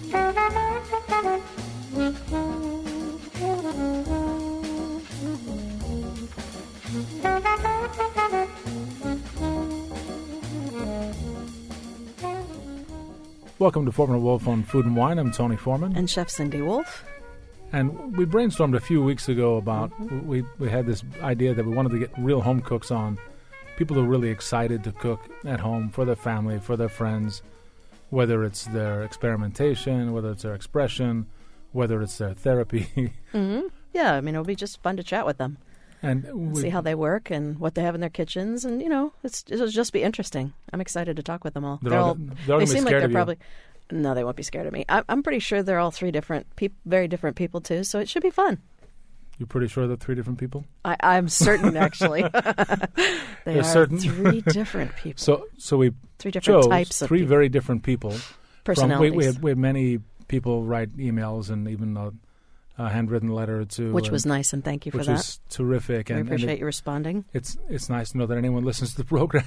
Welcome to Foreman & Wolf on Food and Wine. I'm Tony Foreman. And Chef Cindy Wolf. And we brainstormed a few weeks ago about, we had this idea that we wanted to get real home cooks on, people who are really excited to cook at home for their family, for their friends, whether it's their experimentation, whether it's their expression, whether it's their therapy. Yeah, I mean, it'll be just fun to chat with them. And see how they work and what they have in their kitchens. And, it'll just be interesting. I'm excited to talk with them all. They seem like they're probably... No, they won't be scared of me. I'm pretty sure they're all three very different people, too, so it should be fun. You're pretty sure they're three different people? I'm certain, actually. They are certain? Three different people. So we three different types of three people. Very different people. Personalities. We had many people write emails and even a handwritten letter to... Which was nice, and thank you for that. Which was terrific. We appreciate you responding. It's nice to know that anyone listens to the program.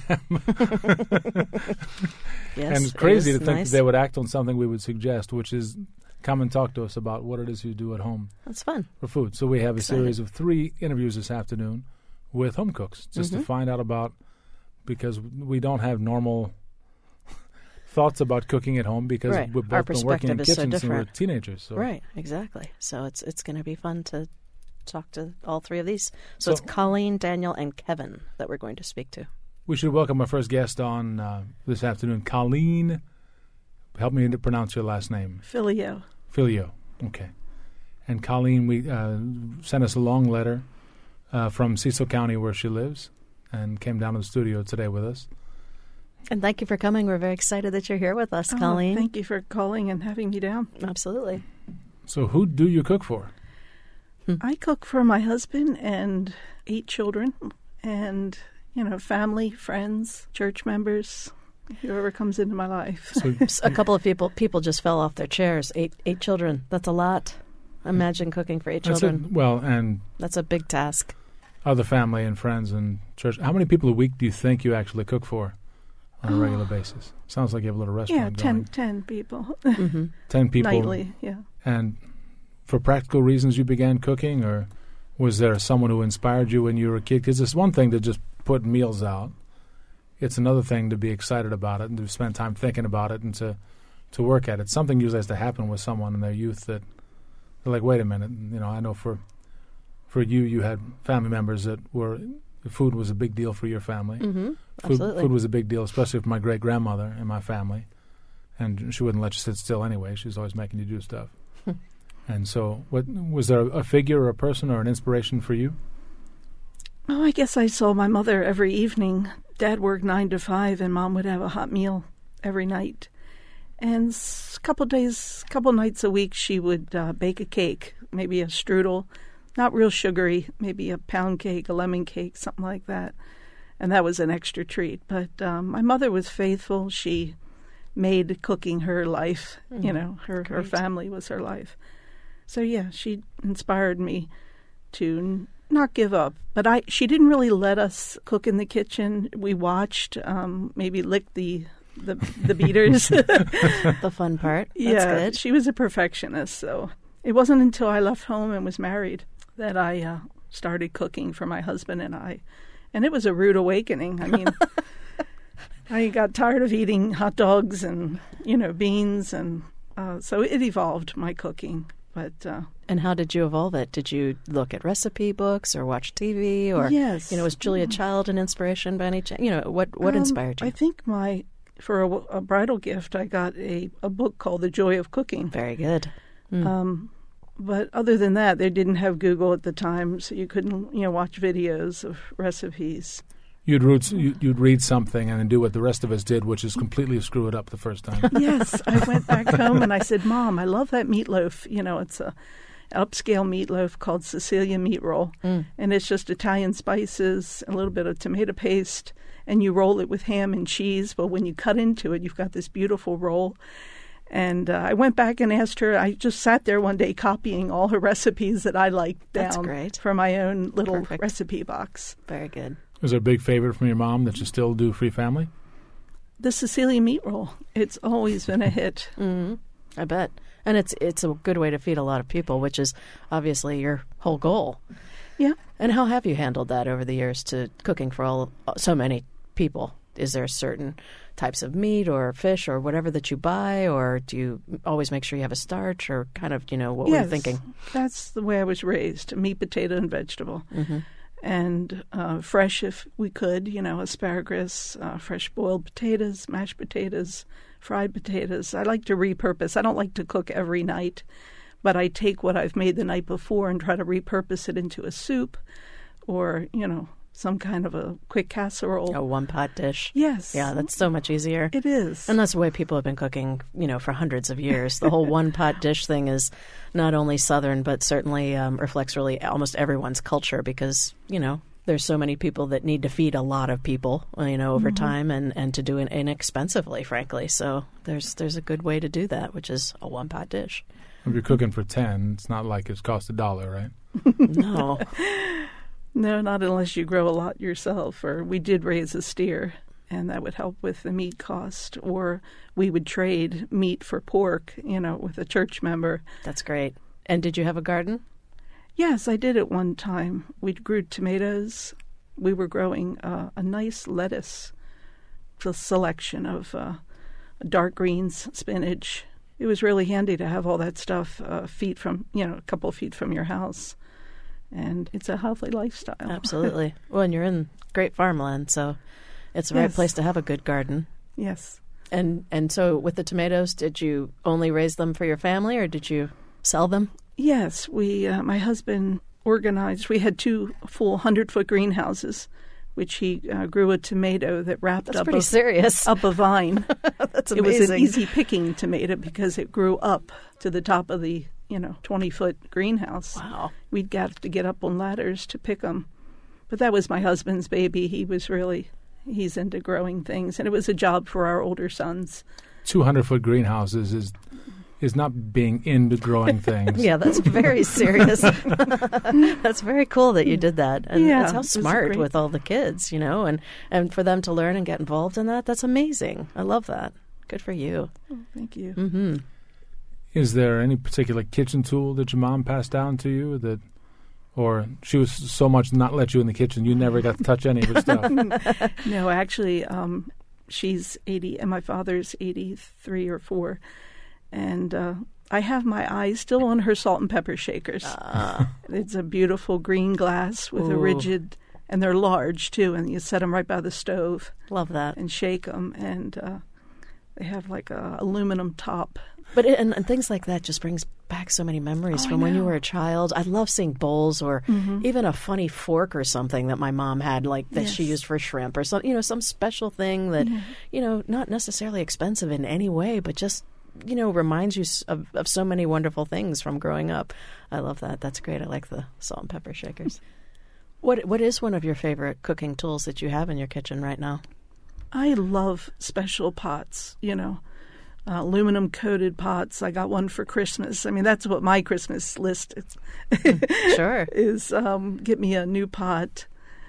Yes, and it's crazy to think nice. that they would act on something we would suggest, which is come and talk to us about what it is you do at home. That's fun. For food. So we have a series of 3 interviews this afternoon with home cooks, just to find out about, because we don't have normal thoughts about cooking at home because we've both been working in kitchens since we were teenagers. So. Right, exactly. So it's going to be fun to talk to all 3 of these. So it's Colleen, Daniel, and Kevin that we're going to speak to. We should welcome our first guest on this afternoon, Colleen. Help me to pronounce your last name. Filio. Okay. And Colleen, sent us a long letter from Cecil County where she lives and came down to the studio today with us. And thank you for coming. We're very excited that you're here with us, Colleen. Thank you for calling and having me down. Absolutely. So who do you cook for? I cook for my husband and 8 children and, family, friends, church members, whoever comes into my life. So a couple of people just fell off their chairs. 8 children. That's a lot. Imagine cooking for 8 children. And that's a big task. Other family and friends and church. How many people a week do you think you actually cook for on a regular basis? Sounds like you have a little restaurant going. 10 people. 10 people. Nightly, yeah. And for practical reasons you began cooking, or was there someone who inspired you when you were a kid? Because it's one thing to just put meals out. It's another thing to be excited about it and to spend time thinking about it and to work at it. Something usually has to happen with someone in their youth that they're like, wait a minute, I know for you had family members that were... Food was a big deal for your family. Absolutely. Food was a big deal, especially for my great-grandmother and my family. And she wouldn't let you sit still anyway. She was always making you do stuff. And so was there a figure or a person or an inspiration for you? Oh, I guess I saw my mother every evening. Dad worked 9 to 5, and Mom would have a hot meal every night. And a couple nights a week, she would bake a cake, maybe a strudel. Not real sugary, maybe a pound cake, a lemon cake, something like that. And that was an extra treat. But my mother was faithful. She made cooking her life. Her family was her life. So, yeah, she inspired me to not give up. But she didn't really let us cook in the kitchen. We watched, maybe licked the beaters. The fun part. That's good. She was a perfectionist. So it wasn't until I left home and was married that I started cooking for my husband and I. And it was a rude awakening. I mean, I got tired of eating hot dogs and, beans. And so it evolved, my cooking. But and how did you evolve it? Did you look at recipe books or watch TV? Or, yes. Was Julia Child an inspiration by any chance? What inspired you? I think for a bridal gift, I got a book called The Joy of Cooking. Very good. But other than that, they didn't have Google at the time, so you couldn't, watch videos of recipes. You'd read something and then do what the rest of us did, which is completely screw it up the first time. Yes, I went back home and I said, Mom, I love that meatloaf. It's a upscale meatloaf called Sicilian meat roll, and it's just Italian spices, a little bit of tomato paste, and you roll it with ham and cheese. But when you cut into it, you've got this beautiful roll. And I went back and asked her, I just sat there one day copying all her recipes that I liked down for my own little recipe box. Very good. Was there a big favorite from your mom that you still do for your family? The Sicilian meat roll. It's always been a hit. I bet. And it's a good way to feed a lot of people, which is obviously your whole goal. Yeah. And how have you handled that over the years to cooking for so many people? Is there certain types of meat or fish or whatever that you buy, or do you always make sure you have a starch, or kind of, what were you thinking? That's the way I was raised, meat, potato, and vegetable. Mm-hmm. And fresh if we could, asparagus, fresh boiled potatoes, mashed potatoes, fried potatoes. I like to repurpose. I don't like to cook every night, but I take what I've made the night before and try to repurpose it into a soup or, some kind of a quick casserole. A one-pot dish. Yes. Yeah, that's so much easier. It is. And that's the way people have been cooking, for hundreds of years. The whole one-pot dish thing is not only Southern, but certainly reflects really almost everyone's culture because, there's so many people that need to feed a lot of people, over time and to do it inexpensively, frankly. So there's a good way to do that, which is a one-pot dish. If you're cooking for 10, it's not like it's cost $1, right? No. No, not unless you grow a lot yourself. Or we did raise a steer, and that would help with the meat cost. Or we would trade meat for pork, with a church member. That's great. And did you have a garden? Yes, I did at one time. We grew tomatoes. We were growing a nice lettuce selection of dark greens, spinach. It was really handy to have all that stuff a couple of feet from your house. And it's a healthy lifestyle. Absolutely. Well, and you're in great farmland, so it's the right place to have a good garden. Yes. And so with the tomatoes, did you only raise them for your family, or did you sell them? Yes. My husband organized. We had 2 full 100-foot greenhouses, which he grew a tomato that wrapped That's pretty serious. up a vine. That's amazing. It was an easy picking tomato because it grew up to the top of the 20-foot greenhouse. Wow. We'd have to get up on ladders to pick them. But that was my husband's baby. He's into growing things, and it was a job for our older sons. 200-foot greenhouses is not being into growing things. Yeah, that's very serious. That's very cool that you did that. And that's how smart with all the kids, and for them to learn and get involved in that, that's amazing. I love that. Good for you. Oh, thank you. Mm-hmm. Is there any particular kitchen tool that your mom passed down to you or she was so much not let you in the kitchen you never got to touch any of her stuff? No, actually, she's 80 and my father's 83 or 4. And I have my eyes still on her salt and pepper shakers. It's a beautiful green glass with a rigid, and they're large too, and you set them right by the stove. Love that. And shake them, and they have like a aluminum top. But and things like that just brings back so many memories from when you were a child. I love seeing bowls or even a funny fork or something that my mom had, like that she used for shrimp or some special thing that, not necessarily expensive in any way, but just, reminds you of so many wonderful things from growing up. I love that. That's great. I like the salt and pepper shakers. What is one of your favorite cooking tools that you have in your kitchen right now? I love special pots, aluminum coated pots. I got one for Christmas. I mean, that's what my Christmas list Sure. is. Get me a new pot,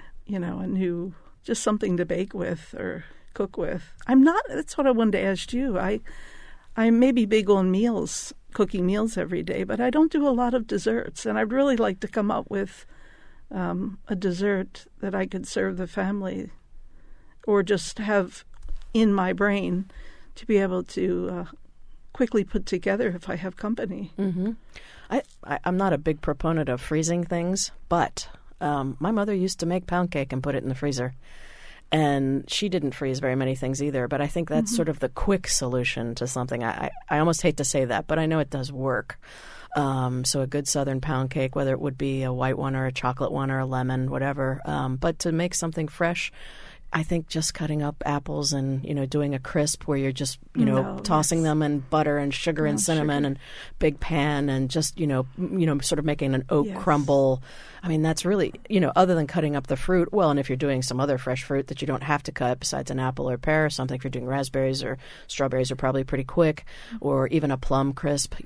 just something to bake with or cook with. That's what I wanted to ask you. I may be big on meals, cooking meals every day, but I don't do a lot of desserts. And I'd really like to come up with a dessert that I could serve the family or just have in my brain to be able to quickly put together if I have company. Mm-hmm. I'm not a big proponent of freezing things, but my mother used to make pound cake and put it in the freezer. And she didn't freeze very many things either, but I think that's sort of the quick solution to something. I almost hate to say that, but I know it does work. So a good Southern pound cake, whether it would be a white one or a chocolate one or a lemon, whatever. But to make something fresh, I think just cutting up apples and, doing a crisp where you're just, tossing them in butter and sugar and cinnamon and big pan and just, sort of making an oat crumble. I mean, that's really, other than cutting up the fruit. Well, and if you're doing some other fresh fruit that you don't have to cut besides an apple or pear or something, if you're doing raspberries or strawberries are probably pretty quick, or even a plum crisp,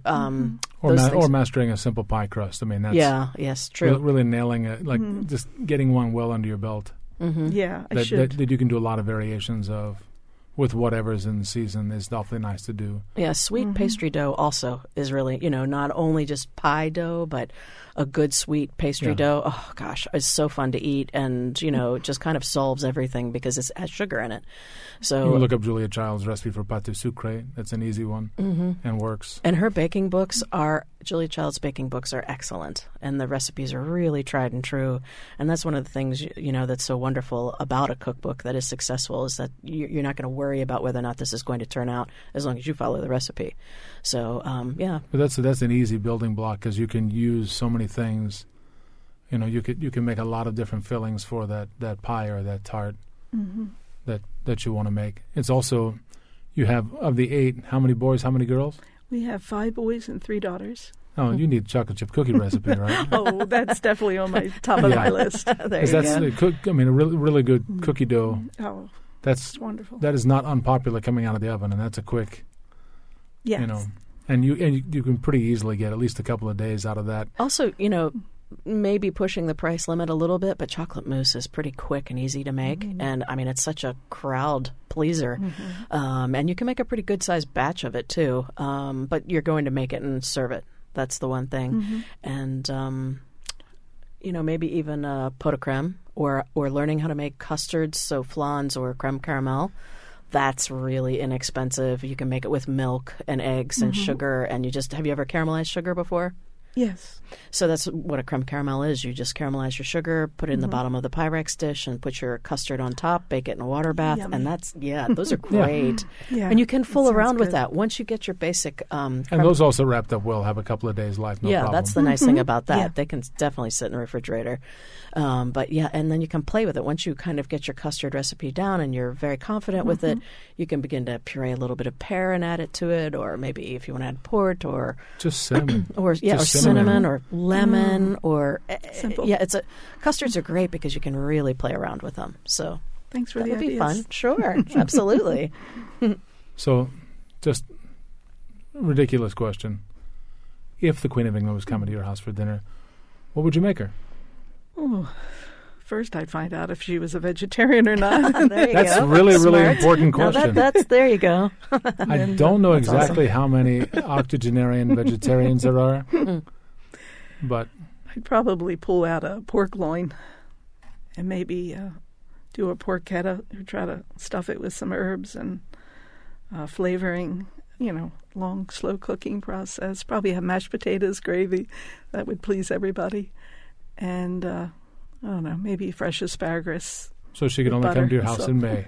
or mastering a simple pie crust. I mean, that's true. Really nailing it, like just getting one well under your belt. Mm-hmm. Yeah, that you can do a lot of variations of with whatever's in the season is definitely nice to do. Yeah, sweet pastry dough also is really, not only just pie dough, but a good sweet pastry dough. Oh, gosh, it's so fun to eat and, it just kind of solves everything because it has sugar in it. So You can look up Julia Child's recipe for pâte sucrée. That's an easy one and works. And her baking books Julia Child's baking books are excellent, and the recipes are really tried and true. And that's one of the things, that's so wonderful about a cookbook that is successful is that you're not going to worry about whether or not this is going to turn out as long as you follow the recipe. So, yeah. But that's an easy building block because you can use so many things. You can make a lot of different fillings for that pie or that tart that you want to make. It's also, you have, of the 8, how many boys, how many girls? We have 5 boys and 3 daughters. Oh, you need chocolate chip cookie recipe, right? Oh, that's definitely on my top of my list. There you go. A really good cookie dough. Oh, That's wonderful. That is not unpopular coming out of the oven, and that's a quick, Yes. and you can pretty easily get at least a couple of days out of that. Also, maybe pushing the price limit a little bit, but chocolate mousse is pretty quick and easy to make. And, it's such a crowd pleaser. And you can make a pretty good-sized batch of it, too. But you're going to make it and serve it. That's the one thing. And, maybe even pot de crème or learning how to make custards, so flans or crème caramel. That's really inexpensive. You can make it with milk and eggs and sugar. And have you ever caramelized sugar before? Yes. So that's what a creme caramel is. You just caramelize your sugar, put it in the bottom of the Pyrex dish, and put your custard on top, bake it in a water bath. Yummy. And those are great. Yeah. And you can fool around with good. that. Once you get your basic And those also wrapped up well, have a couple of days life, no problem. that's the nice thing about that. Yeah. They can definitely sit in the refrigerator. And then you can play with it. Once you kind of get your custard recipe down and you're very confident with it, you can begin to puree a little bit of pear and add it to it, or maybe if you want to add port or Just cinnamon. or cinnamon or lemon or Simple. custards are great because you can really play around with them. So Thanks for that the would be ideas. fun. Sure, absolutely. So, just ridiculous question. If the Queen of England was coming to your house for dinner, what would you make her? Oh, first I'd find out if she was a vegetarian or not. There you That's go. really, really Smart. important Now question. that's there you go. I don't know exactly how many octogenarian vegetarians there are, but I'd probably pull out a pork loin and maybe do a porchetta or try to stuff it with some herbs and flavoring, long, slow cooking process. Probably have mashed potatoes, gravy. That would please everybody. And, I don't know, maybe fresh asparagus. so she can With only come to your butter, house so- in May.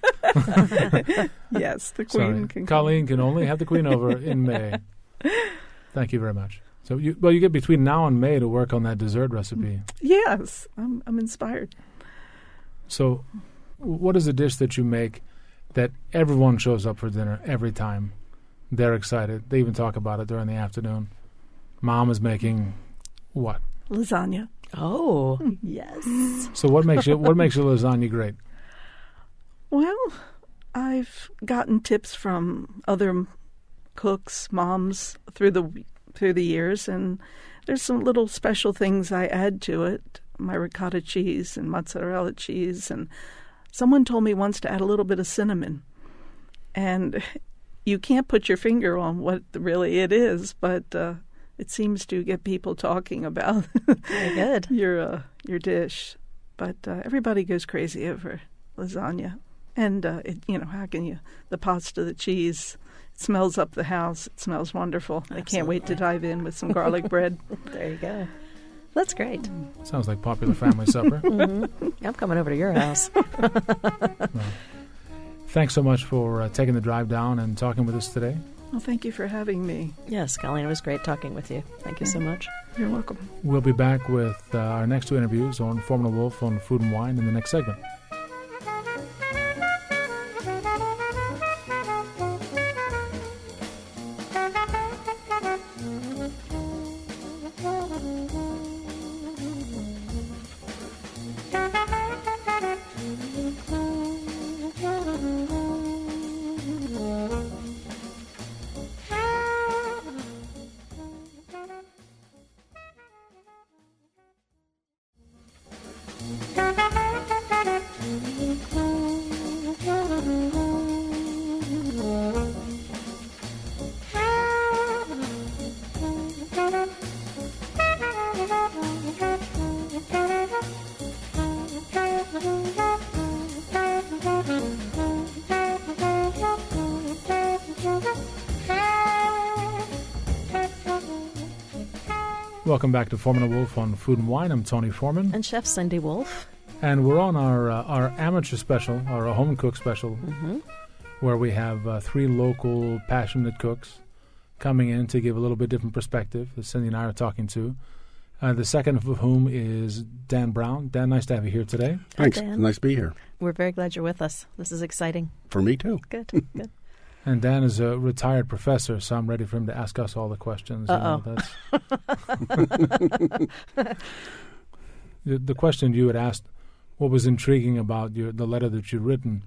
Yes, the Sorry. queen can Colleen can only have the Queen over in May. Thank you very much. So you get between now and May to work on that dessert recipe. Yes, I'm inspired. So what is a dish that you make that everyone shows up for dinner every time? They're excited. They even talk about it during the afternoon. Mom is making what? Lasagna. Oh, yes. So what makes your lasagna great? Well, I've gotten tips from other cooks, moms through the years, and there's some little special things I add to it. My ricotta cheese and mozzarella cheese, and someone told me once to add a little bit of cinnamon. And you can't put your finger on what really it is, but it seems to get people talking about Very good. your dish. But everybody goes crazy over lasagna. And, how can you, the pasta, the cheese, it smells up the house. It smells wonderful. I can't wait to dive in with some garlic bread. There you go. That's great. Sounds like popular family supper. I'm coming over to your house. Thanks so much for taking the drive down and talking with us today. Well, thank you for having me. Yes, Colleen, it was great talking with you. Thank you so much. You're welcome. We'll be back with our next 2 interviews on Formula Wolf on Food and Wine in the next segment. Welcome back to Foreman and Wolf on Food and Wine. I'm Tony Foreman. And Chef Cindy Wolf. And we're on our amateur special, our home cook special, where we have 3 local passionate cooks coming in to give a little bit different perspective that Cindy and I are talking to. The second of whom is Dan Brown. Dan, nice to have you here today. Thanks. Dan. Nice to be here. We're very glad you're with us. This is exciting. For me, too. Good, good. And Dan is a retired professor, so I'm ready for him to ask us all the questions. The question you had asked, what was intriguing about the letter that you'd written?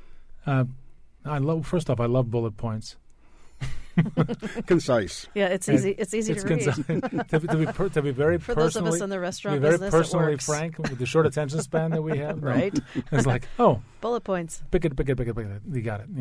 First off, I love bullet points. Concise. Yeah, it's easy. It's easy to read. to be very For personally, those of us in the restaurant very business, personally it works. frank with the short attention span that we have. Right. It's like, Bullet points. pick it. You got it.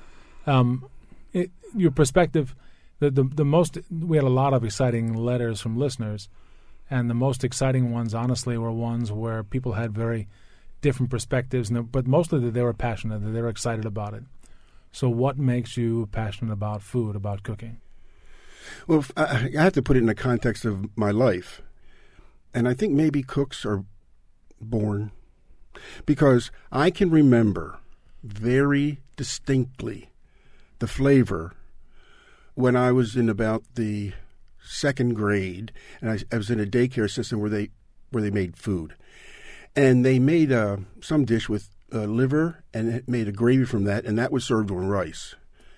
Your perspective. The most, we had a lot of exciting letters from listeners, and the most exciting ones, honestly, were ones where people had very different perspectives, but mostly that they were passionate, that they were excited about it. So what makes you passionate about food, about cooking? Well, I have to put it in the context of my life. And I think maybe cooks are born because I can remember very distinctly the flavor when I was in about the 2nd grade, and I was in a daycare system where they made food. And they made some dish with liver, and it made a gravy from that, and that was served on rice.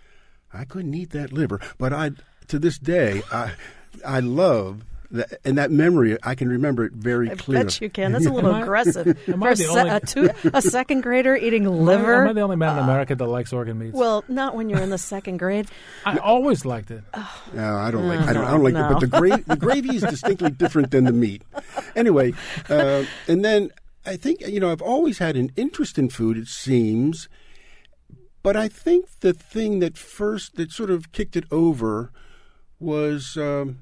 I couldn't eat that liver, but to this day, I love that, and that memory, I can remember it very clearly. I bet you can. That's a little aggressive. Am For I a, the se- only- a, two, a second grader eating liver? Am I the only man in America that likes organ meats? Well, not when you're in the 2nd grade. I always liked it. No, I don't like. I don't like no. it. But the gravy is distinctly different than the meat. Anyway, and then I think I've always had an interest in food. It seems, but I think the thing that sort of kicked it over was,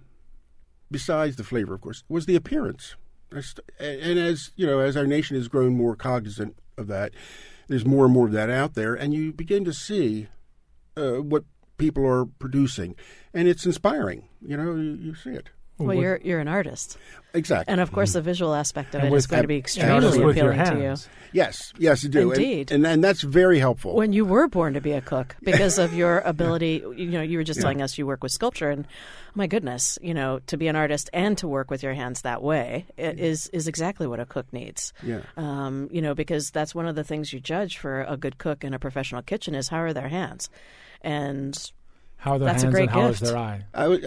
besides the flavor, of course, was the appearance. And as our nation has grown more cognizant of that, there's more and more of that out there, and you begin to see what people are producing, and it's inspiring. You see it. Well, you're an artist. Exactly. And, of course, the visual aspect of And it is going to be and extremely with your appealing to you. hands. Yes, you do. Indeed. And that's very helpful. When you were born to be a cook, because of your ability, you were just telling us you work with sculpture, and my goodness, to be an artist and to work with your hands that way is exactly what a cook needs. Yeah. Because that's one of the things you judge for a good cook in a professional kitchen is how are their hands. And How are their that's a hands great and how gift. is their eye?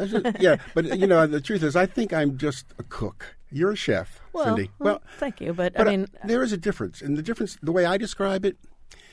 But the truth is, I think I'm just a cook. You're a chef, Cindy. Well, thank you, but But I mean, there is a difference, and the way I describe it,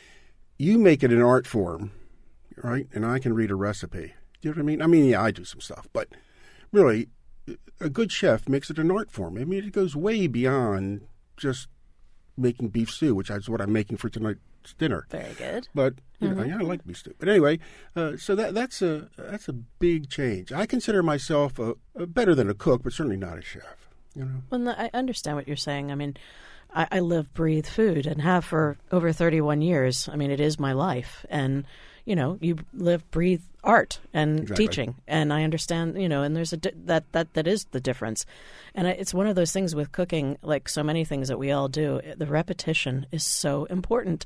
you make it an art form, right? And I can read a recipe. Do you know what I mean? I mean, yeah, I do some stuff, but really, a good chef makes it an art form. I mean, it goes way beyond just making beef stew, which is what I'm making for tonight's dinner. very good. But I like beef stew. But anyway, so that's a big change. I consider myself a better than a cook, but certainly not a chef. Well, I understand what you're saying. I mean, I live, breathe food and have for over 31 years. I mean, it is my life. And, you live, breathe art and Exactly. teaching. And I understand, and there's that is the difference. And it's one of those things with cooking, like so many things that we all do, the repetition is so important.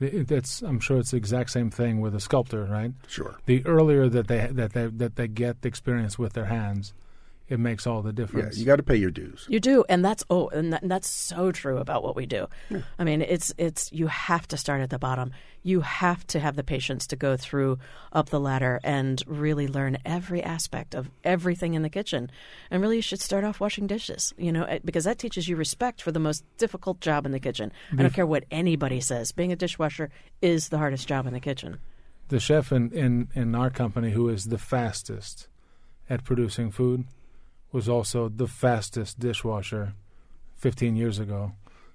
I'm sure it's the exact same thing with a sculptor, right? Sure. The earlier that they get the experience with their hands, it makes all the Yeah, difference. you got to pay your dues. You do, and that's so true about what we do. Yeah. I mean, it's you have to start at the bottom. You have to have the patience to go through up the ladder and really learn every aspect of everything in the kitchen. And really, you should start off washing dishes, because that teaches you respect for the most difficult job in the kitchen. I don't care what anybody says. Being a dishwasher is the hardest job in the kitchen. The chef in our company who is the fastest at producing food was also the fastest dishwasher 15 years ago.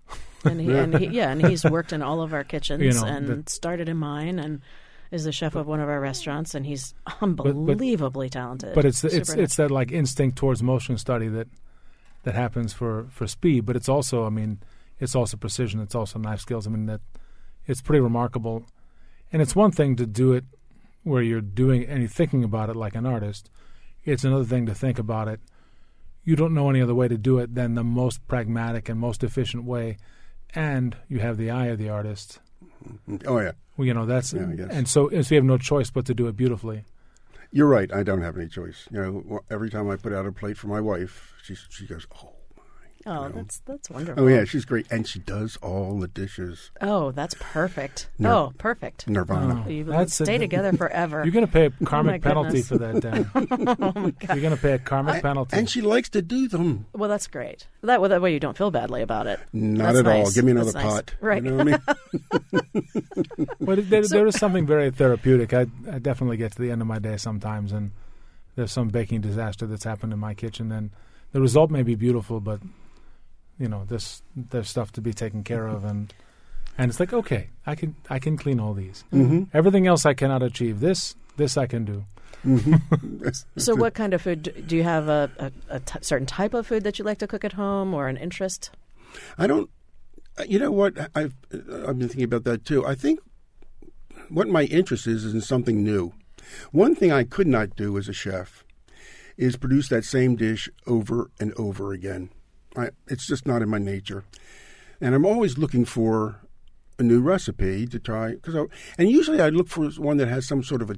And he's worked in all of our kitchens and started in mine and is the chef of one of our restaurants, and he's unbelievably talented. But it's that like instinct towards motion study that happens for speed, but it's also precision, it's also knife skills. I mean, that it's pretty remarkable. And it's one thing to do it where you're doing and you're thinking about it like an artist. It's another thing to think about it, you don't know any other way to do it than the most pragmatic and most efficient way, and you have the eye of the artist. Oh yeah. Well, you know that's Yeah, I guess. and so you have no choice but to do it beautifully. You're right. I don't have any choice. You know, every time I put out a plate for my wife, she goes, "Oh my." Oh, You know? that's wonderful. Oh yeah, she's great, and she does all the dishes. Oh, that's perfect. No. Perfect. Nirvana. You That's stay it. together forever. You're going to pay a my karmic penalty goodness. for that, Dan. You're going to pay a karmic penalty. And she likes to do them. Well, that's great. That way you don't feel badly about it. Not That's at all. nice. Give me another That's nice. pot. Right. You know what I mean? But there is something very therapeutic. I definitely get to the end of my day sometimes, and there's some baking disaster that's happened in my kitchen, and the result may be beautiful, but you know, there's stuff to be taken care of, and it's like, okay, I can clean all these. Mm-hmm. Everything else I cannot achieve. This I can do. Mm-hmm. So what kind of food? Do you have a certain type of food that you like to cook at home or an interest? I don't. You know what? I've been thinking about that too. I think what my interest is in something new. One thing I could not do as a chef is produce that same dish over and over again. It's just not in my nature, and I'm always looking for a new recipe to try. And usually I look for one that has some sort of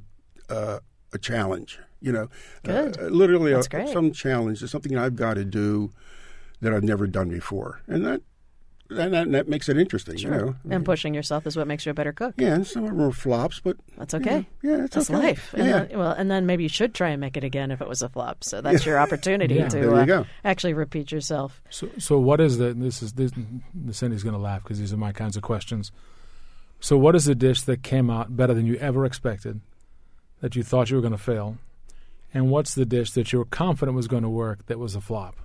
a challenge. You know, Good. Literally That's great. some challenge. There's something I've got to do that I've never done before, and that makes it interesting. Sure. You know, And pushing yourself is what makes you a better cook. yeah, and some of them are flops, but That's okay. yeah, it's That's okay. life. And Yeah. and then maybe you should try and make it again if it was a flop. So that's your opportunity Yeah. to There you go. actually repeat yourself. So what is this Cindy's going to laugh because these are my kinds of questions. So what is the dish that came out better than you ever expected, that you thought you were going to fail, and what's the dish that you were confident was going to work that was a flop?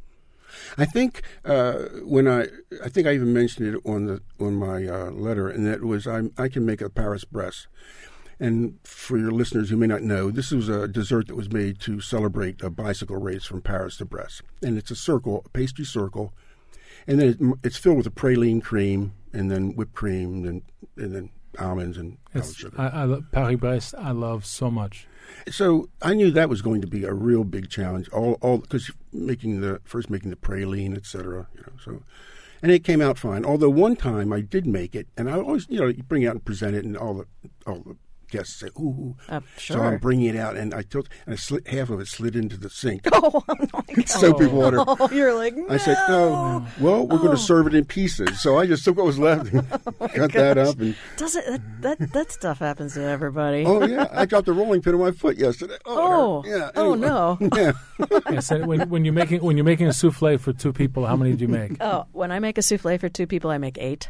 I think when I think I even mentioned it on my letter, and that was I can make a Paris Bresse. And for your listeners who may not know, this was a dessert that was made to celebrate a bicycle race from Paris to Brest, and it's a pastry circle, and then it's filled with a praline cream, and then whipped cream, and then almonds and powdered sugar. I love Paris-Brest. I love so much. So I knew that was going to be a real big challenge, all because making the praline, etc. You know, so, and it came out fine. Although one time I did make it, and I always, you bring it out and present it, and all the guests say, "Ooh." Sure. So I'm bringing it out, and half of it slid into the sink. Oh my God. Soapy water. Oh, you're like, no. I said, "No, well, we're going to serve it in pieces." So I just took what was left and cut that up. And Does it? That stuff happens to everybody. oh yeah, I dropped a rolling pin on my foot yesterday. Oh. it hurt. Yeah. Oh, anyway. no. Yeah. Yeah, so when you're making a souffle for two people, how many do you make? Oh, when I make a souffle for two people, I make 8.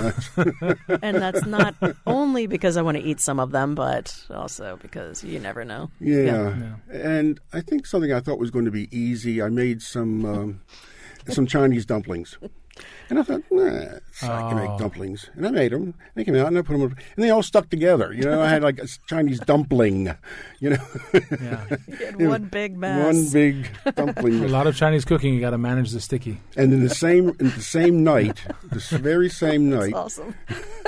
And that's not only because I want to eat some of them, but also because you never know. Yeah. And I think something I thought was going to be easy. I made some Chinese dumplings. And I thought, I can make dumplings. And I made them. They came out, and I put them and they all stuck together. I had like a Chinese dumpling, Yeah. You had one big mess. One big A dumpling. lot of Chinese cooking, you got to manage the sticky. And in the same night, this very same night, That's awesome.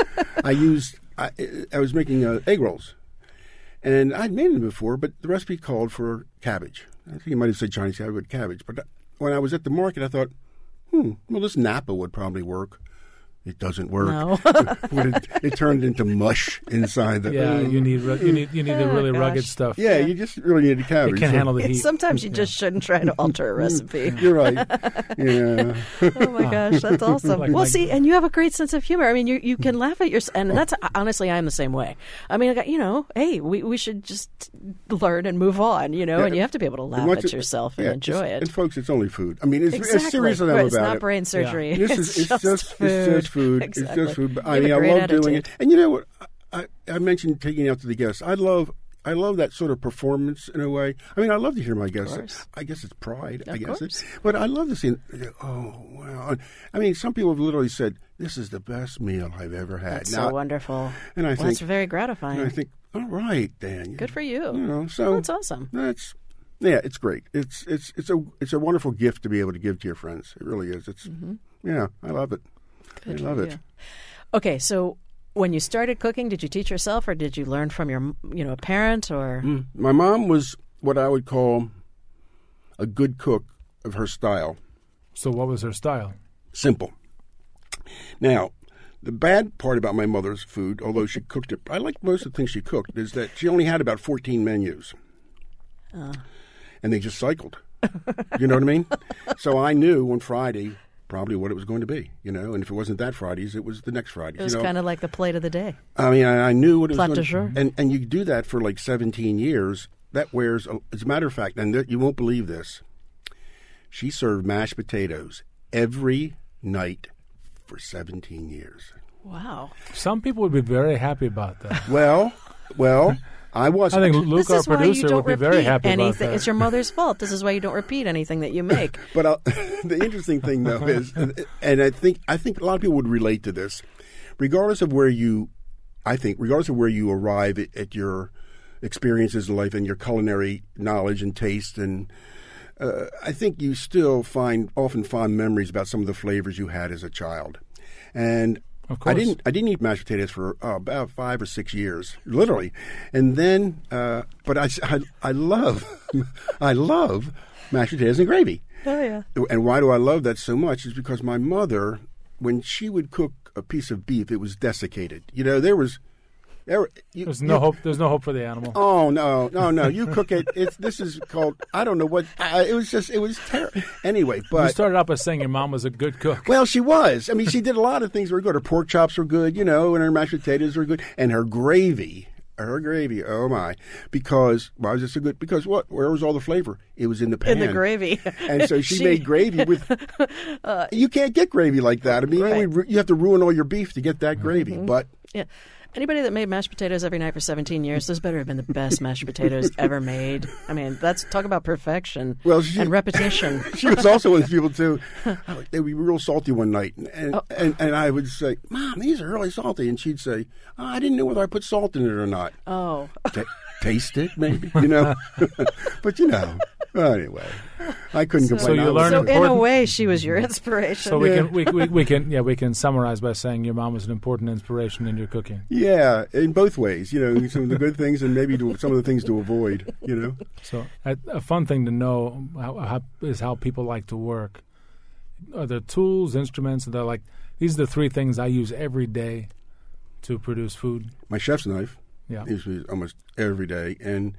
I was making egg rolls. And I'd made them before, but the recipe called for cabbage. I think you might have said Chinese cabbage. But when I was at the market, I thought, well, this Napa would probably work. It doesn't work. No. it turned into mush inside the. Yeah, you need the really gosh. rugged stuff. Yeah, you just really need the cabbage. It can't handle the heat. Sometimes you just shouldn't try to alter a recipe. You're right. Yeah. Oh my gosh, that's awesome. Like Well, my- see, and you have a great sense of humor. I mean, you can laugh at yourself, and that's honestly, I'm the same way. I mean, hey, we should just learn and move on, and you have to be able to laugh at yourself and enjoy it. And folks, it's only food. I mean, it's Exactly. as serious as I'm Right, about it's not it. brain surgery. It's just food. Exactly. It's just food. But I You have mean, a I great love doing attitude. it. And you know what? I mentioned taking it out to the guests. I love that sort of performance in a way. I mean, I love to hear my guests. course. I guess it's pride. Of course. But I love to see. Oh wow! I mean, some people have literally said, "This is the best meal I've ever had." That's so wonderful. And I think that's very gratifying. And I think, all right, Dan. Good for you. So That's awesome. it's great. It's a wonderful gift to be able to give to your friends. It really is. It's yeah, I love it. Good I for love it. you. Okay, so when you started cooking, did you teach yourself, or did you learn from your, a parent, or? My mom was what I would call a good cook of her style. So what was her style? Simple. Now, the bad part about my mother's food, although she cooked it, I like most of the things she cooked, is that she only had about 14 menus. And they just cycled. You know what I mean? So I knew on Friday probably what it was going to be, and if it wasn't that Friday's, it was the next Friday. It was kind of like the plate of the day. I mean, I knew what it was Plat going du to jour. be. And you do that for like 17 years. That wears, as a matter of fact, and you won't believe this, she served mashed potatoes every night for 17 years. Wow. Some people would be very happy about that. Well, I wasn't. I think Luke, This our is why you producer, don't would be very repeat happy about anything. that. It's your mother's fault. This is why you don't repeat anything that you make. But the interesting thing, though, is, and I think a lot of people would relate to this, regardless of where you arrive at your experiences in life and your culinary knowledge and taste, and I think you still often fond memories about some of the flavors you had as a child. And Of course. I didn't eat mashed potatoes for about 5 or 6 years, literally, and then. But I love mashed potatoes and gravy. Oh, yeah. And why do I love that so much? Is because my mother, when she would cook a piece of beef, it was desiccated. There's no hope. There's no hope for the animal. Oh no! You cook it. This is called. I don't know what. It was terrible. Anyway, You but started out by saying your mom was a good cook. well, she was. I mean, she did a lot of things that were good. Her pork chops were good, and her mashed potatoes were good, and her gravy. Oh my! Because why was it so good? Because what? Where was all the flavor? It was in the pan. In the gravy. And so she made gravy with. You can't get gravy like that. I mean, Right. you have to ruin all your beef to get that gravy. But Yeah. Anybody that made mashed potatoes every night for 17 years, those better have been the best mashed potatoes ever made. I mean, talk about perfection and repetition. She was also one of these people too. They would be real salty one night, and I would say, "Mom, these are really salty," and she'd say, "I didn't know whether I put salt in it or not." Oh. Taste it, maybe, But anyway, I couldn't complain. So you learned So in a important- way, she was your inspiration. So we can summarize by saying your mom was an important inspiration in your cooking. Yeah, in both ways, some of the good things and maybe some of the things to avoid, So a fun thing to know is how people like to work. Are there tools, instruments? They're like, these are the 3 things I use every day to produce food. My chef's knife. Yeah. Usually almost every day, and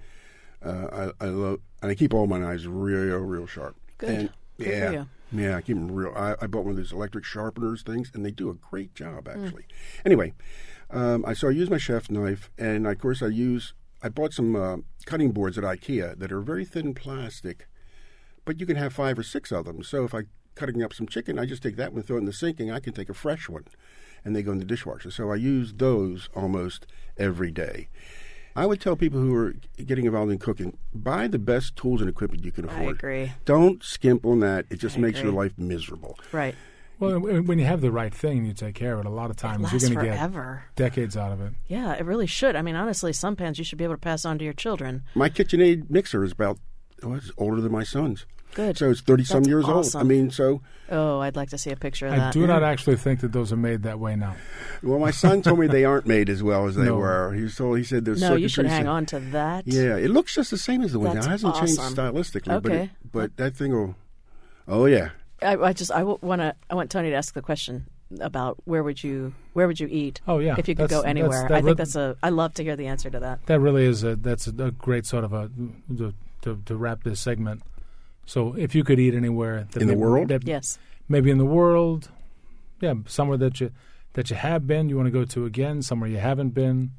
I love, and I keep all my knives real sharp. Good. And Good for you. yeah, I keep them real. I bought one of those electric sharpeners things, and they do a great job actually. Anyway, I use my chef's knife, and of course I bought some cutting boards at IKEA that are very thin plastic, but you can have 5 or 6 of them. So if I'm cutting up some chicken, I just take that one, throw it in the sink, and I can take a fresh one, and they go in the dishwasher. So I use those almost every day. I would tell people who are getting involved in cooking, buy the best tools and equipment you can afford. I agree. Don't skimp on that. It just makes your agree. life miserable. Right. Well, when you have the right thing and you take care of it, a lot of It times lasts you're going to get forever. decades out of it. Yeah, it really should. I mean, honestly, some pans you should be able to pass on to your children. My KitchenAid mixer is it's older than my son's. Good. So it's 30-some That's yeard old. awesome. I mean, so... Oh, I'd like to see a picture of I that. do not actually think that those are made that way now. Well, my son told me they aren't made as well as they No. were. He said there's No, you should circuitry. hang on to that. Yeah, it looks just the same as the one. That's It hasn't changed awesome. stylistically, Okay. but that thing will... Oh, yeah. I want Tony to ask the question about where would you eat? Oh, yeah. If you could go That's- anywhere. that I think re- I love to hear the answer to that. That really is a great sort of to wrap this segment. So if you could eat anywhere In the world? Yes. maybe in the world, somewhere that you have been, you want to go to again, somewhere you haven't been.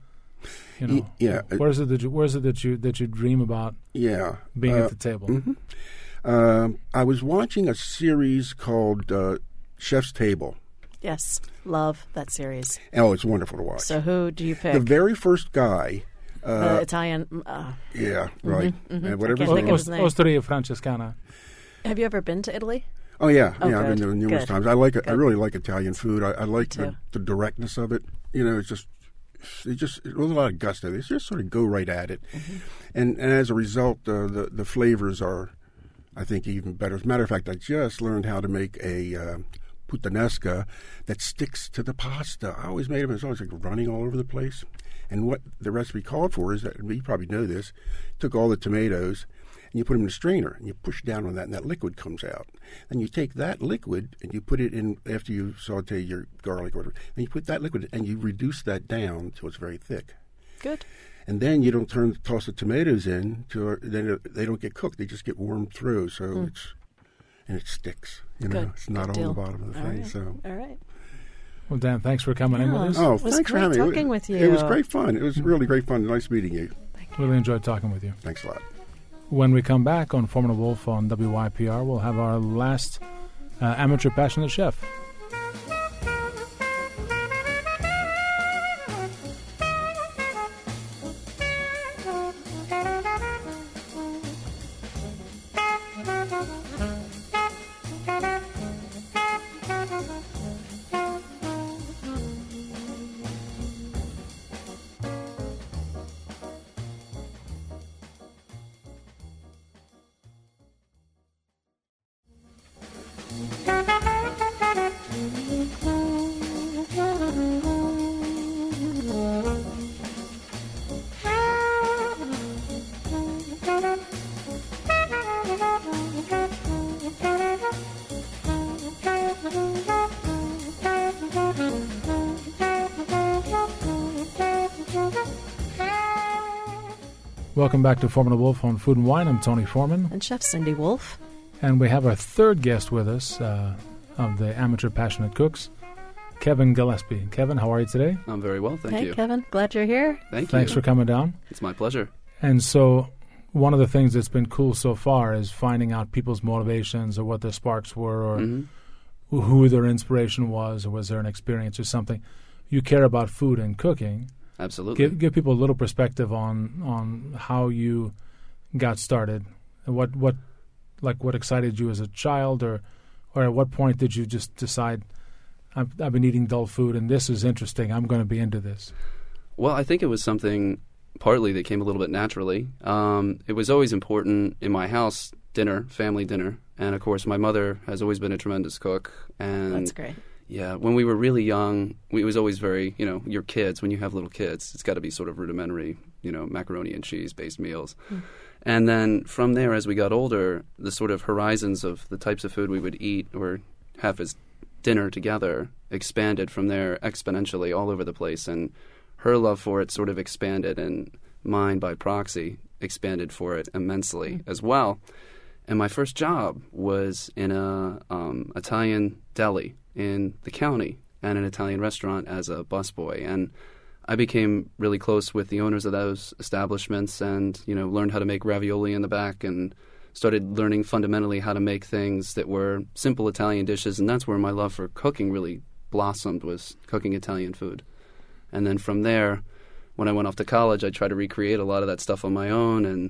Yeah. Where is it that you dream about Yeah. being at the table? Mm-hmm. I was watching a series called Chef's Table. Yes. Love that series. Oh, it's wonderful to watch. So who do you pick? The very first guy... the Italian. Yeah, right. Whatever I can't his think name of is. his name. Osteria Francescana. Have you ever been to Italy? Oh yeah, Oh, yeah. I've been good, there numerous good, times. I like it. I good. really like Italian food. I like too. the directness of it. It's just it was a lot of gusto. They just sort of go right at it, and as a result, the flavors are, I think, even better. As a matter of fact, I just learned how to make a puttanesca that sticks to the pasta. I always made them. It's always like running all over the place. And what the recipe called for is that, you probably know this, took all the tomatoes and you put them in a strainer, and you push down on that, and that liquid comes out. And you take that liquid, and you put it in, after you saute your garlic or whatever, and you put that liquid, and you reduce that down till it's very thick. Good. And then you don't toss the tomatoes in, then they don't get cooked. They just get warmed through, so and it sticks. Good. It's not Good on deal. the bottom of the thing. Right. So. All right. Well, Dan, thanks for coming in with us. Oh, It was thanks for great having me. talking with you. It was great fun. It was really great fun. Nice meeting you. Really enjoyed talking with you. Thanks a lot. When we come back on Foreman and Wolf on WYPR, we'll have our last amateur passionate chef. Welcome back to Foreman and Wolf on Food and Wine. I'm Tony Foreman. And Chef Cindy Wolf. And we have our third guest with us of the Amateur Passionate Cooks, Kevin Gillespie. Kevin, how are you today? I'm very well, thank Hey, you. Kevin. Glad you're here. Thank you. Thanks for coming down. It's my pleasure. And so one of the things that's been cool so far is finding out people's motivations or what their sparks were or who their inspiration was, or was there an experience or something. You care about food and cooking. Absolutely. Give people a little perspective on how you got started, and what excited you as a child, or at what point did you just decide I've been eating dull food and this is interesting, I'm going to be into this? Well, I think it was something partly that came a little bit naturally. It was always important in my house, family dinner, and of course my mother has always been a tremendous cook. And That's great. yeah, when we were really young, it was always very, your kids, when you have little kids, it's got to be sort of rudimentary, macaroni and cheese-based meals. And then from there, as we got older, the sort of horizons of the types of food we would eat or have as dinner together expanded from there exponentially all over the place. And her love for it sort of expanded, and mine by proxy expanded for it immensely as well. And my first job was in a Italian deli in the county and an Italian restaurant as a busboy. And I became really close with the owners of those establishments and, learned how to make ravioli in the back and started learning fundamentally how to make things that were simple Italian dishes. And that's where my love for cooking really blossomed, was cooking Italian food. And then from there, when I went off to college, I tried to recreate a lot of that stuff on my own. And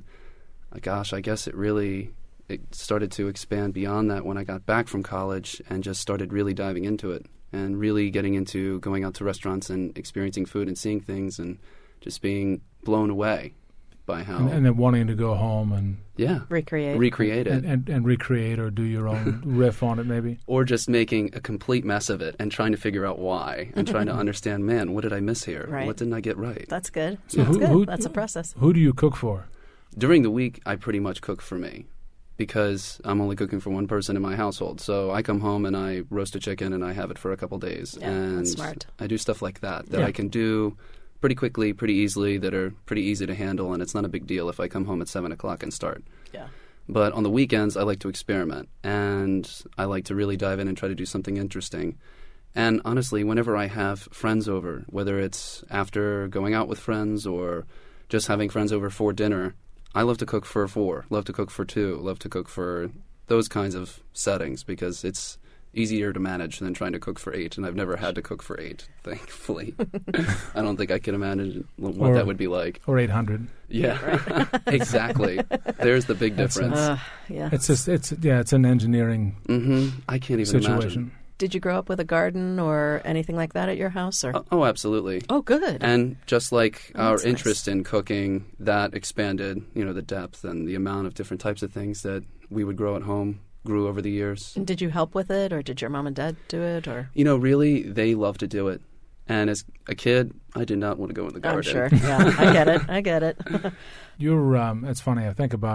I guess it started to expand beyond that when I got back from college and just started really diving into it and really getting into going out to restaurants and experiencing food and seeing things and just being blown away by how... And then wanting to go home and... Recreate it. And recreate or do your own riff on it maybe. Or just making a complete mess of it and trying to figure out why and trying to understand, man, what did I miss here? Right. What didn't I get right? That's good. So That's who- good. That's a process. Who do you cook for? During the week, I pretty much cook for me because I'm only cooking for one person in my household. So I come home and I roast a chicken and I have it for a couple days. Yeah, and that's smart. I do stuff like that Yeah. I can do pretty quickly, pretty easily, that are pretty easy to handle, and it's not a big deal if I come home at 7 o'clock and start. Yeah. But on the weekends, I like to experiment, and I like to really dive in and try to do something interesting. And honestly, whenever I have friends over, whether it's after going out with friends or just having friends over for dinner, I love to cook for 4, love to cook for 2, love to cook for those kinds of settings because it's easier to manage than trying to cook for 8, and I've never had to cook for 8, thankfully. I don't think I can imagine what that would be like. Or 800. Yeah, exactly. There's the big difference. Yeah. It's an engineering I can't even situation. imagine. Did you grow up with a garden or anything like that at your house? Or? Oh, absolutely. Oh, good. And just like our that's nice. interest in cooking, that expanded, the depth and the amount of different types of things that we would grow at home grew over the years. Did you help with it, or did your mom and dad do it? Or Really, they love to do it. And as a kid, I did not want to go in the garden. I'm sure. Yeah, I get it. You're. It's funny. I think about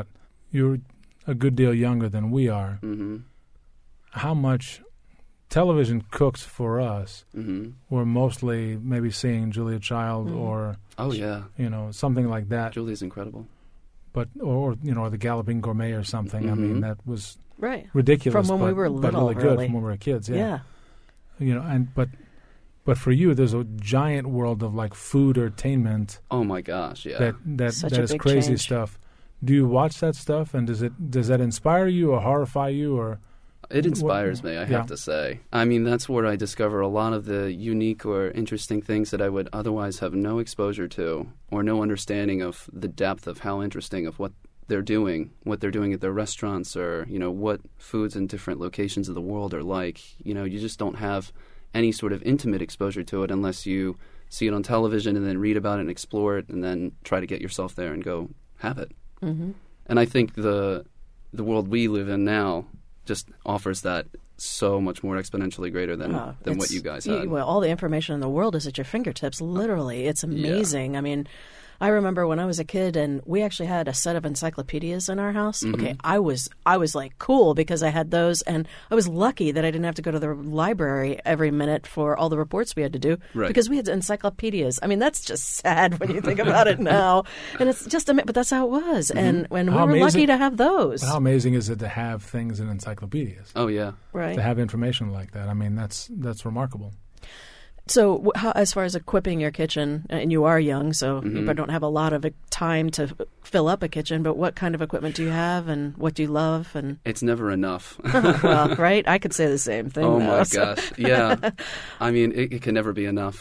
you're a good deal younger than we are. Mm-hmm. How much television cooks for us? Mm-hmm. We're mostly maybe seeing Julia Child or Oh, yeah. something like that. Julia's incredible. But or the Galloping Gourmet or something. I mean, Mhm. that was Right. ridiculous. From when we but- were but little, really good really. from when we were kids. Yeah. Yeah. But for you, there's a giant world of like food entertainment Oh, my gosh, yeah. that Such that a is big crazy change. stuff. Do you watch that stuff, and does that inspire you or horrify you or? It inspires me, I Yeah. have to say. I mean, that's where I discover a lot of the unique or interesting things that I would otherwise have no exposure to or no understanding of the depth of how interesting of what they're doing at their restaurants or, what foods in different locations of the world are like. You just don't have any sort of intimate exposure to it unless you see it on television and then read about it and explore it and then try to get yourself there and go have it. Mm-hmm. And I think the world we live in now just offers that so much more exponentially greater than what you guys had. Well, all the information in the world is at your fingertips, literally. It's amazing. I mean, I remember when I was a kid and we actually had a set of encyclopedias in our house. Mm-hmm. Okay, I was like cool because I had those, and I was lucky that I didn't have to go to the library every minute for all the reports we had to do because we had encyclopedias. I mean, that's just sad when you think about it now. And it's just but that's how it was. Mm-hmm. And when we How were amazing- lucky to have those. How amazing is it to have things in encyclopedias? Oh, yeah. Right. To have information like that. I mean, that's remarkable. So, as far as equipping your kitchen, and you are young, so Mm-hmm. you don't have a lot of time to fill up a kitchen. But what kind of equipment do you have, and what do you love? And It's never enough. well, right? I could say the same thing. Oh, though, my so- gosh. Yeah. I mean, it can never be enough.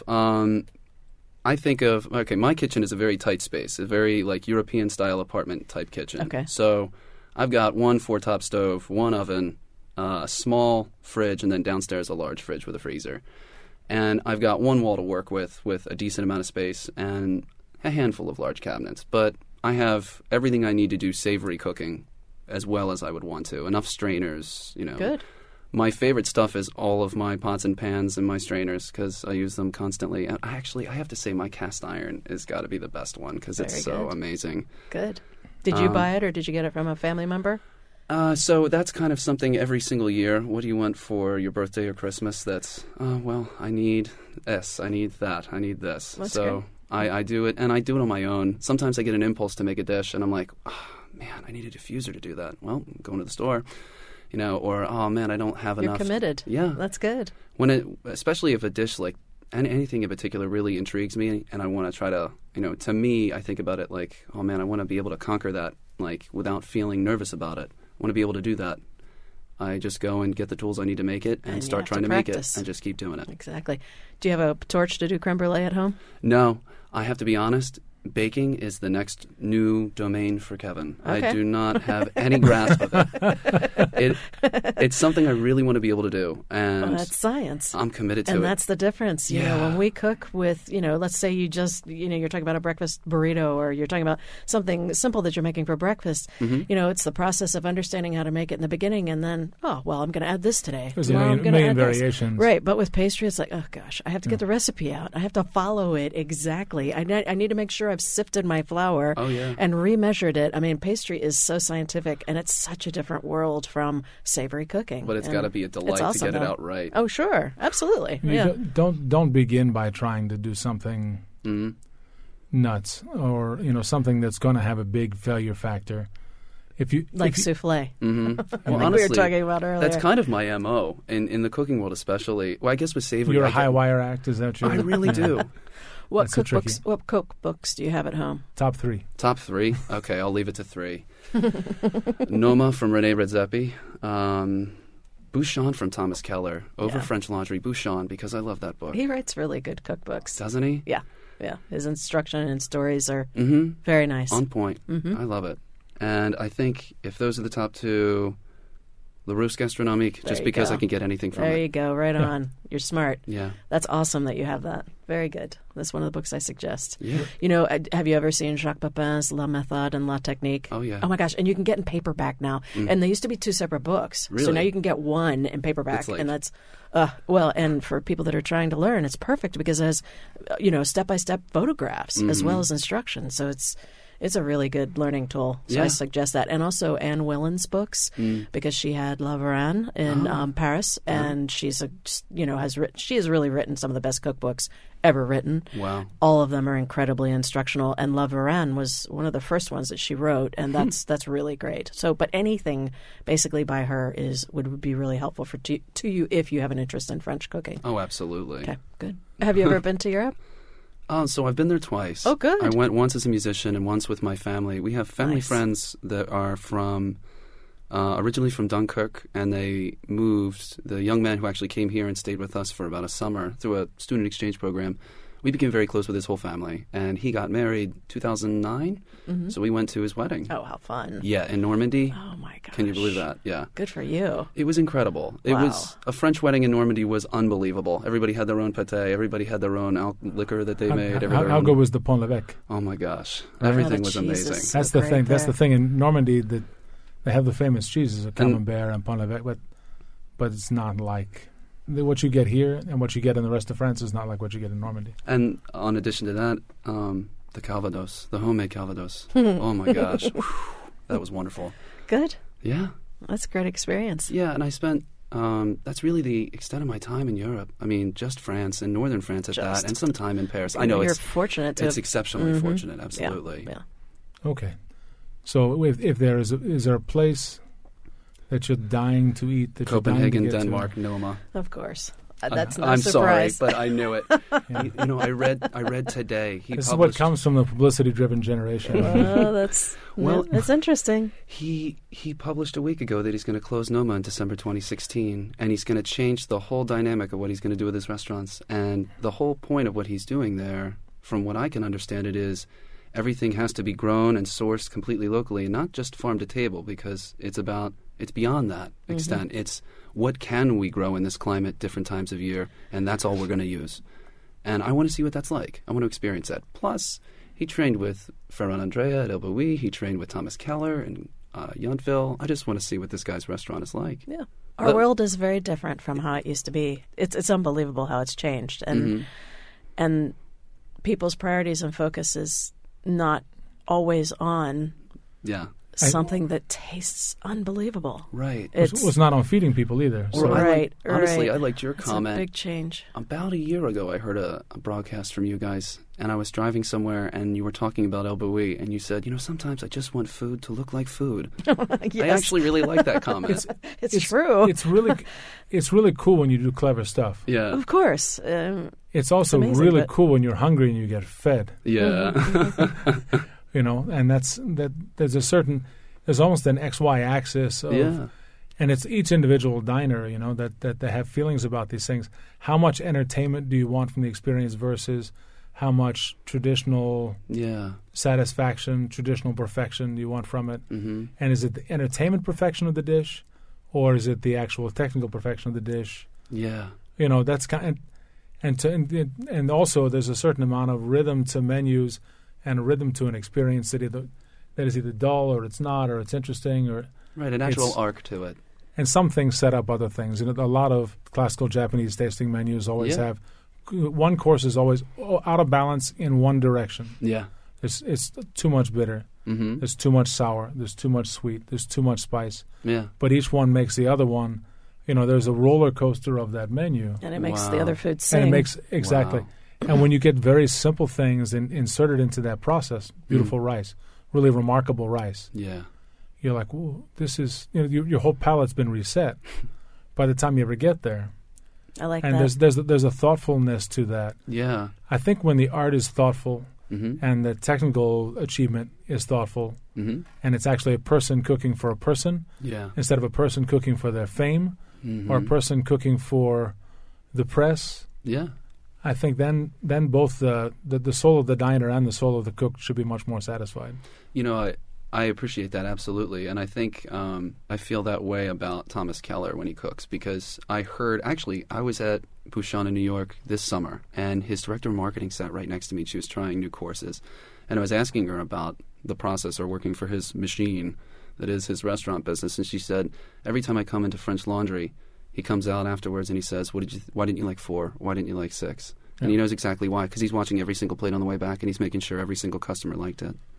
I think of, my kitchen is a very tight space, a very like European-style apartment type kitchen. Okay. So I've got one 4-top stove, one oven, a small fridge, and then downstairs a large fridge with a freezer. And I've got one wall to work with a decent amount of space and a handful of large cabinets. But I have everything I need to do savory cooking as well as I would want to. Enough strainers, Good. My favorite stuff is all of my pots and pans and my strainers because I use them constantly. And I have to say my cast iron has got to be the best one because it's Very so good. amazing. Good. Did you buy it, or did you get it from a family member? So that's kind of something every single year. What do you want for your birthday or Christmas? That's, I need this, I need that, I need this. That's so I do it, and I do it on my own. Sometimes I get an impulse to make a dish, and I'm like, man, I need a diffuser to do that. Well, I'm going to the store. Or, oh, man, I don't have You're enough. committed. Yeah. That's good. Especially if a dish like anything in particular really intrigues me and I want to try to, to me, I think about it like, oh, man, I want to be able to conquer that, like, without feeling nervous about it. I want to be able to do that. I just go and get the tools I need to make it and you start have trying to to make practice. it and just keep doing it. Exactly. Do you have a torch to do creme brulee at home? No, I have to be honest. Baking is the next new domain for Kevin. Okay. I do not have any grasp of it. It's something I really want to be able to do, and That's science. I'm committed to And it. that's the difference. You know, Yeah. when we cook with, let's say you just, you're talking about a breakfast burrito or you're talking about something simple that you're making for breakfast. Mm-hmm. It's the process of understanding how to make it in the beginning and then, I'm going to add this today. There's a Tomorrow I'm million, gonna million add this. variations. Right. But with pastry, it's like, oh, gosh, I have to get the recipe out. I have to follow it exactly. I need to make sure I've sifted my flour Oh, yeah. and remeasured it. I mean, pastry is so scientific and it's such a different world from savory cooking. But it's And got to be a delight it's to awesome, get it though. out right. Oh, sure. Absolutely. You Yeah. don't begin by trying to do something Mm-hmm. nuts or something that's going to have a big failure factor. Like if you- souffle. Mm-hmm. Like Well, we honestly, were talking about earlier. that's kind of my MO in the cooking world, especially. Well, I guess with savory, you're a I high get- wire act. Is that you? I really do. What That's so tricky. cookbooks do you have at home? Top 3. Top 3. Okay, I'll leave it to 3. Noma from Rene Redzepi. Bouchon from Thomas Keller. Over Yeah. French Laundry. Bouchon, because I love that book. He writes really good cookbooks. Doesn't he? Yeah. Yeah. His instruction and stories are Mm-hmm. very nice. On point. Mhm. I love it. And I think if those are the top 2, Larousse Gastronomique, There just you because go. I can get anything from There it. you go. Right on. You're smart. Yeah. That's awesome that you have that. Very good. That's one of the books I suggest. Yeah. Have you ever seen Jacques Pepin's La Méthode and La Technique? Oh, yeah. Oh, my gosh. And you can get in paperback now. And they used to be 2 separate books. So Really? now you can get one in paperback. It's like- And that's, and for people that are trying to learn, it's perfect because it has, step-by-step photographs as well as instructions. So It's a really good learning tool, so I suggest that. And also Anne Willen's books, because she had La Varenne in Paris, and she has really written some of the best cookbooks ever written. Wow. All of them are incredibly instructional, and La Varenne was one of the first ones that she wrote, and that's really great. So, but anything basically by her would be really helpful to you if you have an interest in French cooking. Oh, absolutely. Okay, good. Have you ever been to Europe? So I've been there twice. Oh, good. I went once as a musician and once with my family. We have family Nice. friends that are from originally from Dunkirk, and they moved. The young man who actually came here and stayed with us for about a summer through a student exchange program. We became very close with his whole family, and he got married 2009. So we went to his wedding. Oh, how fun. Yeah, in Normandy. Oh, my gosh. Can you believe that? Yeah. Good for you. It was incredible. It Wow. was a French wedding in Normandy was unbelievable. Everybody had their own pâté. Everybody had their own liquor that they made. How good was the Pont l'Evêque? Oh my gosh, Right. everything Oh, was the cheese is amazing. so That's the great thing. That's there. the thing in Normandy that they have the famous cheeses, Camembert and Pont l'Evêque, but it's not like what you get here and what you get in the rest of France is not like what you get in Normandy. And in addition to that, the Calvados, the homemade Calvados. Oh my gosh, Whew. That was wonderful. Good. Yeah, That's a great experience. yeah, and I spent. That's really the extent of my time in Europe. I mean, just France and northern France at Just. that, and some time in Paris. I know You're it's fortunate to. it's exceptionally fortunate. Yeah, Absolutely. yeah. Okay, so if there is there a place that you're dying to eat that Copenhagen, you're dying to get Denmark, Noma. Of course. That's no I'm surprise. sorry, but I knew it. Yeah. I read today. He This is what published. comes from the publicity-driven generation. Oh, that's it's interesting. He published a week ago that he's going to close Noma in December 2016, and he's going to change the whole dynamic of what he's going to do with his restaurants. And the whole point of what he's doing there, from what I can understand it, is everything has to be grown and sourced completely locally, not just farm to table, because it's beyond that extent. It's what can we grow in this climate, different times of year, and that's all we're going to use. And I want to see what that's like. I want to experience that. Plus, he trained with Ferran Andrea at El Bouilly. He trained with Thomas Keller and Yontville. I just want to see what this guy's restaurant is like. Yeah. Our But- world is very different from how it used to be. It's unbelievable how it's changed. And people's priorities and focus is not always on Yeah. something that tastes unbelievable. Right. It's was not on feeding people either. Or So Right, honestly, right. I liked your it's comment. a big change. About a year ago, I heard a broadcast from you guys, and I was driving somewhere, and you were talking about El Bouilly, and you said, sometimes I just want food to look like food. I Yes. actually really like that comment. It's true. it's really cool when you do clever stuff. Yeah. Of course. It's also amazing, really but- cool when you're hungry and you get fed. Yeah. And there's almost an XY axis of, Yeah. and it's each individual diner, that they have feelings about these things. How much entertainment do you want from the experience versus how much traditional Yeah. satisfaction, traditional perfection do you want from it? Mm-hmm. And is it the entertainment perfection of the dish, or is it the actual technical perfection of the dish? Yeah. That's kind, and also there's a certain amount of rhythm to menus and a rhythm to an experience that is either dull or it's not, or it's interesting, or Right, a natural It's- arc to it. and some things set up other things. A lot of classical Japanese tasting menus always Yeah. have one course is always out of balance in one direction. Yeah. It's too much bitter. Mm-hmm. There's too much sour. There's too much sweet. There's too much spice. Yeah. But each one makes the other one. There's a roller coaster of that menu, And it makes the Wow. other food sing. and it makes exactly. Wow. And when you get very simple things inserted into that process, beautiful rice, really remarkable rice, Yeah. you're like, "Whoa, this is." Your whole palate's been reset by the time you ever get there. I like And that. there's a thoughtfulness to that. Yeah. I think when the art is thoughtful Mm-hmm. and the technical achievement is thoughtful, Mm-hmm. and it's actually a person cooking for a person Yeah. instead of a person cooking for their fame Mm-hmm. or a person cooking for the press, Yeah. I think then both the soul of the diner and the soul of the cook should be much more satisfied. I appreciate that absolutely, and I think I feel that way about Thomas Keller when he cooks, because I was at Bouchon in New York this summer, and his director of marketing sat right next to me. She was trying new courses, and I was asking her about the process or working for his machine that is his restaurant business, and she said every time I come into French Laundry, he comes out afterwards and he says, why didn't you like 4? Why didn't you like 6? And he knows exactly why, because he's watching every single plate on the way back, and he's making sure every single customer liked it.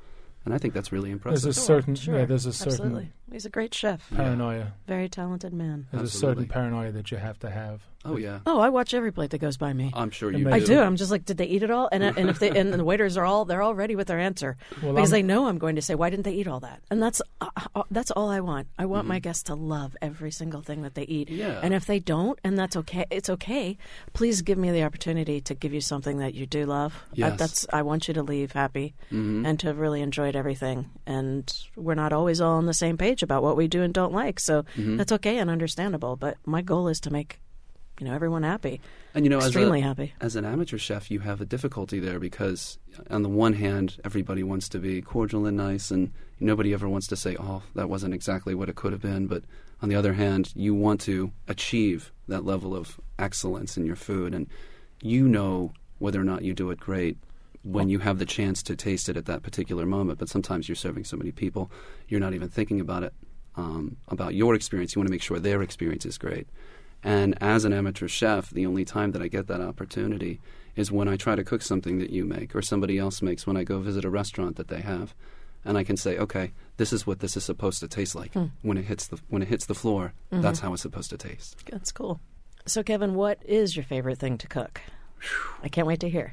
And I think that's really impressive. There's a certain, Sure. there's a certain Absolutely. He's a great chef. paranoia. Very talented man. There's Absolutely. a certain paranoia that you have to have. Oh, yeah. Oh, I watch every plate that goes by me. I'm sure It you may- I do. do. I'm just like, did they eat it all? And if they and the waiters they're all ready with their answer Well, because I'm- they know I'm going to say, why didn't they eat all that? And that's all I want. I want my guests to love every single thing that they eat. Yeah. And if they don't, and that's okay, it's okay. Please give me the opportunity to give you something that you do love. Yes. I want you to leave happy and to have really enjoyed everything. And we're not always all on the same page about what we do and don't like, so that's okay and understandable. But my goal is to make everyone happy. And Extremely happy. As an amateur chef, you have a difficulty there because, on the one hand, everybody wants to be cordial and nice, and nobody ever wants to say, "Oh, that wasn't exactly what it could have been." But on the other hand, you want to achieve that level of excellence in your food, and you know whether or not you do it great when you have the chance to taste it at that particular moment. But sometimes you're serving so many people, you're not even thinking about it, about your experience. You want to make sure their experience is great. And as an amateur chef, the only time that I get that opportunity is when I try to cook something that you make or somebody else makes when I go visit a restaurant that they have. And I can say, okay, this is what this is supposed to taste like. When it hits the floor, that's how it's supposed to taste. That's cool. So, Kevin, what is your favorite thing to cook? I can't wait to hear.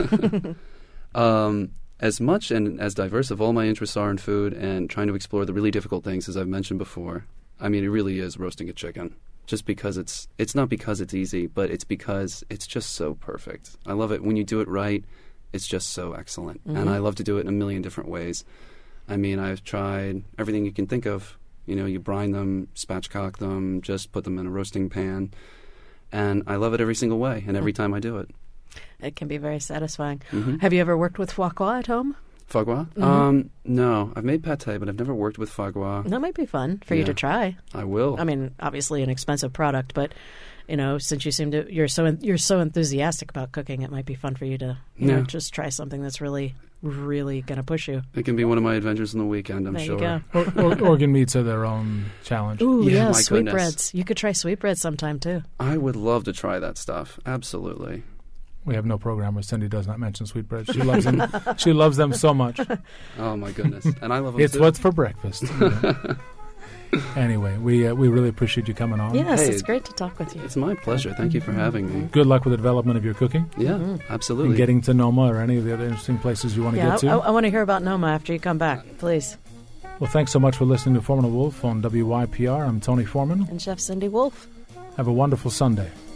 As much and as diverse of all my interests are in food and trying to explore the really difficult things, as I've mentioned before, I mean, it really is roasting a chicken. Just because it's not because it's easy, but it's because it's just so perfect. I love it when you do it right. It's just so excellent, and I love to do it in a million different ways. I mean, I've tried everything you can think of. You brine them, spatchcock them, just put them in a roasting pan, and I love it every single way and every time I do it. It can be very satisfying. Have you ever worked with foie gras at home? Foie gras? No, I've made pâté, but I've never worked with foie gras. That might be fun for you to try. I will. I mean, obviously an expensive product, but since you're so enthusiastic about cooking, it might be fun for you to just try something that's really, really going to push you. It can be one of my adventures on the weekend, I'm There sure. you go. Organ meats are their own challenge. Ooh, Yeah, yeah, my sweetbreads. You could try sweetbreads sometime too. I would love to try that stuff. Absolutely. We have no program where Cindy does not mention sweetbreads. She loves them. She loves them so much. Oh my goodness, and I love them It's too. what's for breakfast. Anyway, we really appreciate you coming on. Yes, Hey, it's great to talk with you. It's my pleasure. Thank you for having me. Good luck with the development of your cooking Yeah, and absolutely. getting to Noma or any of the other interesting places you want to Yeah, get to. I want to hear about Noma after you come back, please. Well, thanks so much for listening to Foreman and Wolf on WYPR. I'm Tony Foreman. And Chef Cindy Wolf. Have a wonderful Sunday.